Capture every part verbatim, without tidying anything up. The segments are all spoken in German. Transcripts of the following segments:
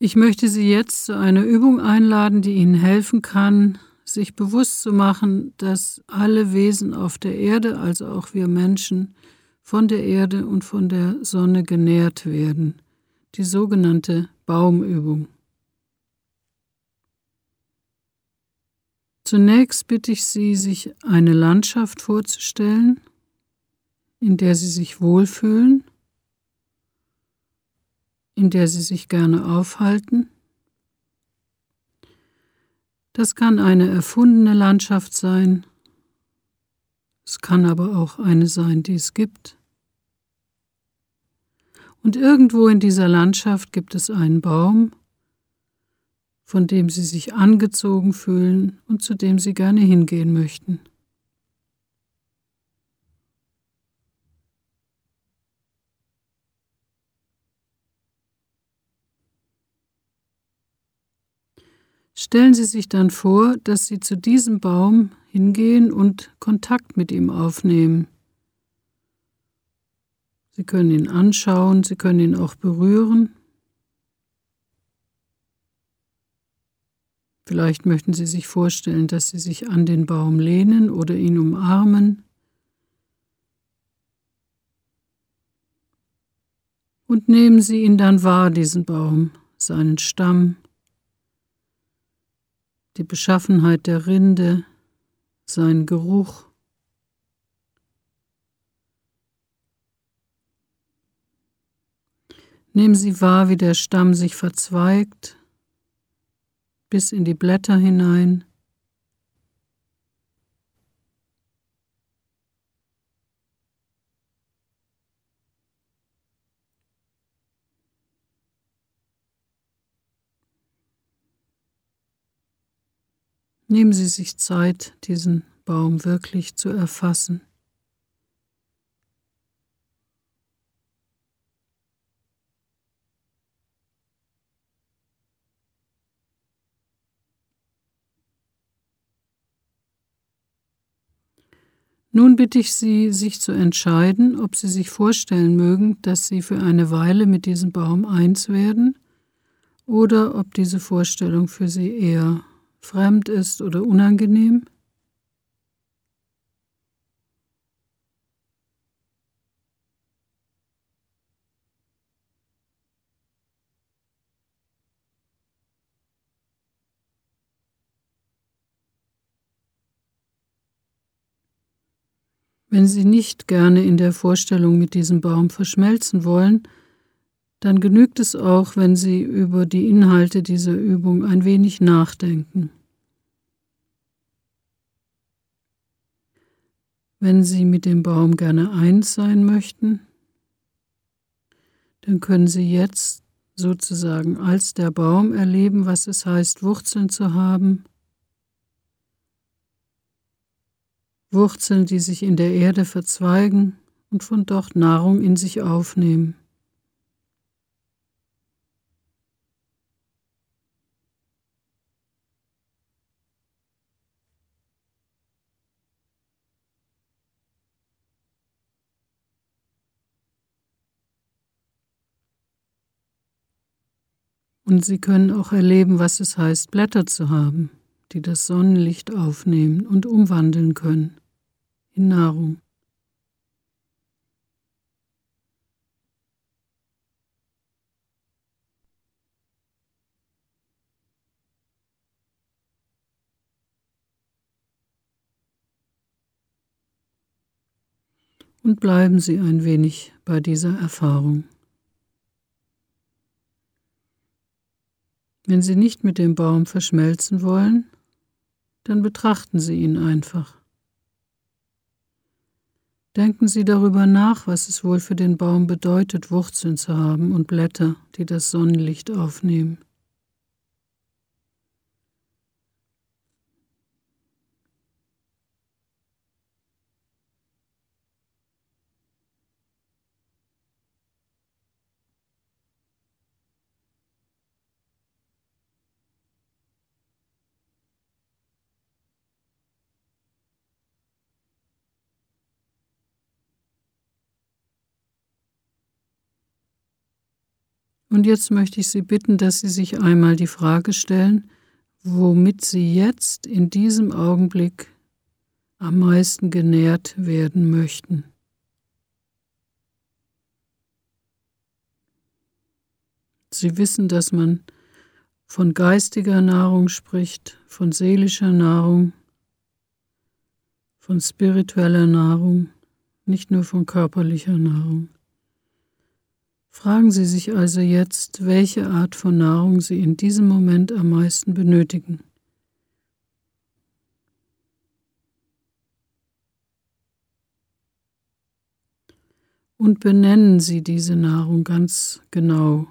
Ich möchte Sie jetzt zu einer Übung einladen, die Ihnen helfen kann, sich bewusst zu machen, dass alle Wesen auf der Erde, also auch wir Menschen, von der Erde und von der Sonne genährt werden. Die sogenannte Baumübung. Zunächst bitte ich Sie, sich eine Landschaft vorzustellen, in der Sie sich wohlfühlen, in der Sie sich gerne aufhalten. Das kann eine erfundene Landschaft sein, es kann aber auch eine sein, die es gibt. Und irgendwo in dieser Landschaft gibt es einen Baum, von dem Sie sich angezogen fühlen und zu dem Sie gerne hingehen möchten. Stellen Sie sich dann vor, dass Sie zu diesem Baum hingehen und Kontakt mit ihm aufnehmen. Sie können ihn anschauen, Sie können ihn auch berühren. Vielleicht möchten Sie sich vorstellen, dass Sie sich an den Baum lehnen oder ihn umarmen. Und nehmen Sie ihn dann wahr, diesen Baum, seinen Stamm, die Beschaffenheit der Rinde, seinen Geruch. Nehmen Sie wahr, wie der Stamm sich verzweigt, bis in die Blätter hinein. Nehmen Sie sich Zeit, diesen Baum wirklich zu erfassen. Nun bitte ich Sie, sich zu entscheiden, ob Sie sich vorstellen mögen, dass Sie für eine Weile mit diesem Baum eins werden oder ob diese Vorstellung für Sie eher fremd ist oder unangenehm. Wenn Sie nicht gerne in der Vorstellung mit diesem Baum verschmelzen wollen, dann genügt es auch, wenn Sie über die Inhalte dieser Übung ein wenig nachdenken. Wenn Sie mit dem Baum gerne eins sein möchten, dann können Sie jetzt sozusagen als der Baum erleben, was es heißt, Wurzeln zu haben. Wurzeln, die sich in der Erde verzweigen und von dort Nahrung in sich aufnehmen. Und Sie können auch erleben, was es heißt, Blätter zu haben, die das Sonnenlicht aufnehmen und umwandeln können in Nahrung. Und bleiben Sie ein wenig bei dieser Erfahrung. Wenn Sie nicht mit dem Baum verschmelzen wollen, dann betrachten Sie ihn einfach. Denken Sie darüber nach, was es wohl für den Baum bedeutet, Wurzeln zu haben und Blätter, die das Sonnenlicht aufnehmen. Und jetzt möchte ich Sie bitten, dass Sie sich einmal die Frage stellen, womit Sie jetzt in diesem Augenblick am meisten genährt werden möchten. Sie wissen, dass man von geistiger Nahrung spricht, von seelischer Nahrung, von spiritueller Nahrung, nicht nur von körperlicher Nahrung. Fragen Sie sich also jetzt, welche Art von Nahrung Sie in diesem Moment am meisten benötigen. Und benennen Sie diese Nahrung ganz genau.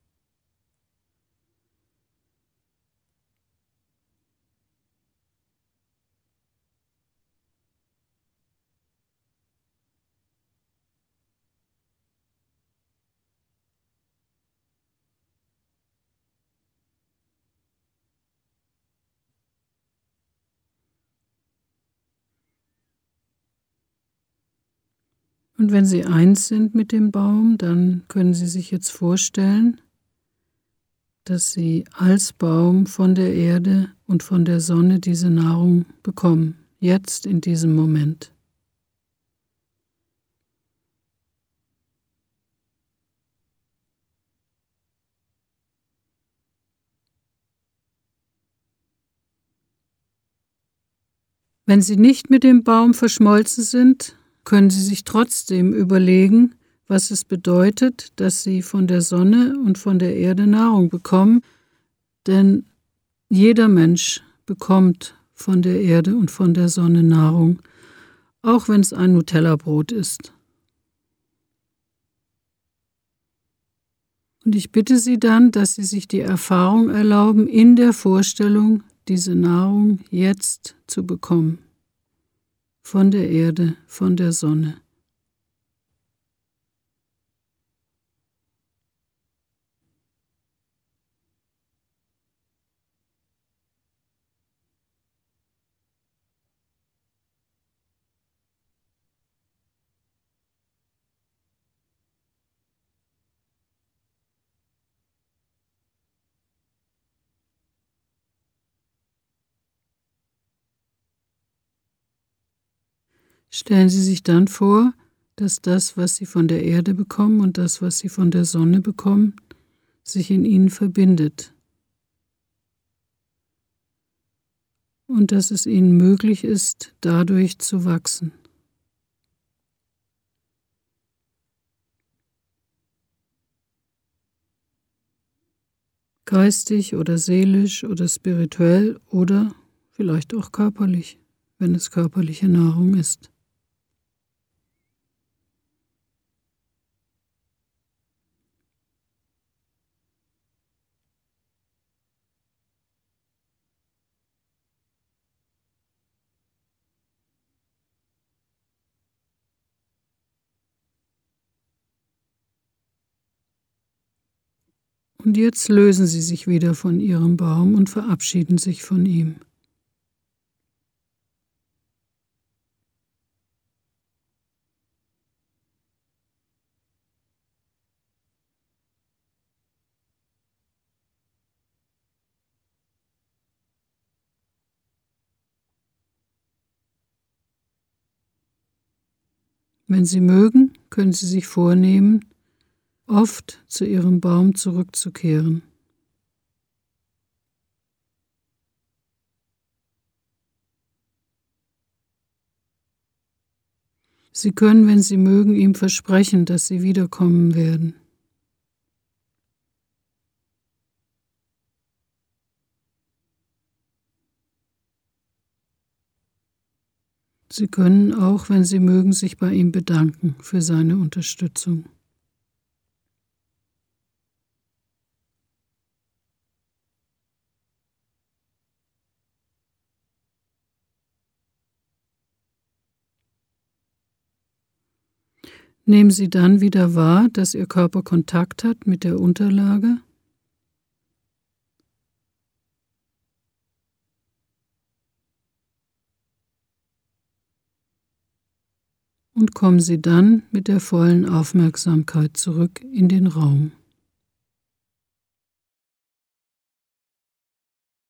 Und wenn Sie eins sind mit dem Baum, dann können Sie sich jetzt vorstellen, dass Sie als Baum von der Erde und von der Sonne diese Nahrung bekommen, jetzt in diesem Moment. Wenn Sie nicht mit dem Baum verschmolzen sind, können Sie sich trotzdem überlegen, was es bedeutet, dass Sie von der Sonne und von der Erde Nahrung bekommen, denn jeder Mensch bekommt von der Erde und von der Sonne Nahrung, auch wenn es ein Nutella-Brot ist. Und ich bitte Sie dann, dass Sie sich die Erfahrung erlauben, in der Vorstellung, diese Nahrung jetzt zu bekommen. Von der Erde, von der Sonne. Stellen Sie sich dann vor, dass das, was Sie von der Erde bekommen und das, was Sie von der Sonne bekommen, sich in Ihnen verbindet. Und dass es Ihnen möglich ist, dadurch zu wachsen. Geistig oder seelisch oder spirituell oder vielleicht auch körperlich, wenn es körperliche Nahrung ist. Und jetzt lösen Sie sich wieder von Ihrem Baum und verabschieden sich von ihm. Wenn Sie mögen, können Sie sich vornehmen, oft zu Ihrem Baum zurückzukehren. Sie können, wenn Sie mögen, ihm versprechen, dass Sie wiederkommen werden. Sie können auch, wenn Sie mögen, sich bei ihm bedanken für seine Unterstützung. Nehmen Sie dann wieder wahr, dass Ihr Körper Kontakt hat mit der Unterlage. Und kommen Sie dann mit der vollen Aufmerksamkeit zurück in den Raum.